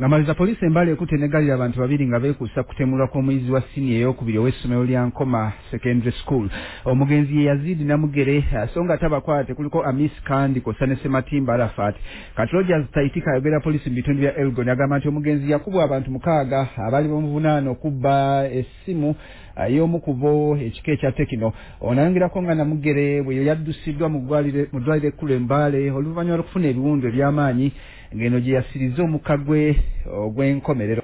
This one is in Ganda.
Ngamaliza police embale ekutenegalira abantu babiri nga beekusa kutemulwa kw'omuyizi wa siniya ey'okubiri ow'essomero lya Nkoma Secondary School. Omugenzi ye Yazidi Namugere songa tabakwate kuliko Amis Kandi kosa ne Sematimba Arafat. Kati Rogers Taitika ayogera police mu bitundu bya Elgon agamba nti omugenzi yakubwa abantu 6 abali bamuvunaano kubba essimu y'omu kubo ekika ekya Tekino. Onayongerako nga Namugere bwe yaddusiddwa mu ddwaliro ekkulu Embale oluvannyuma lw'okufuna ebiwundu eby'amaanyi ng'eno gye yasiriza omukka gwe ogw'enkomerero.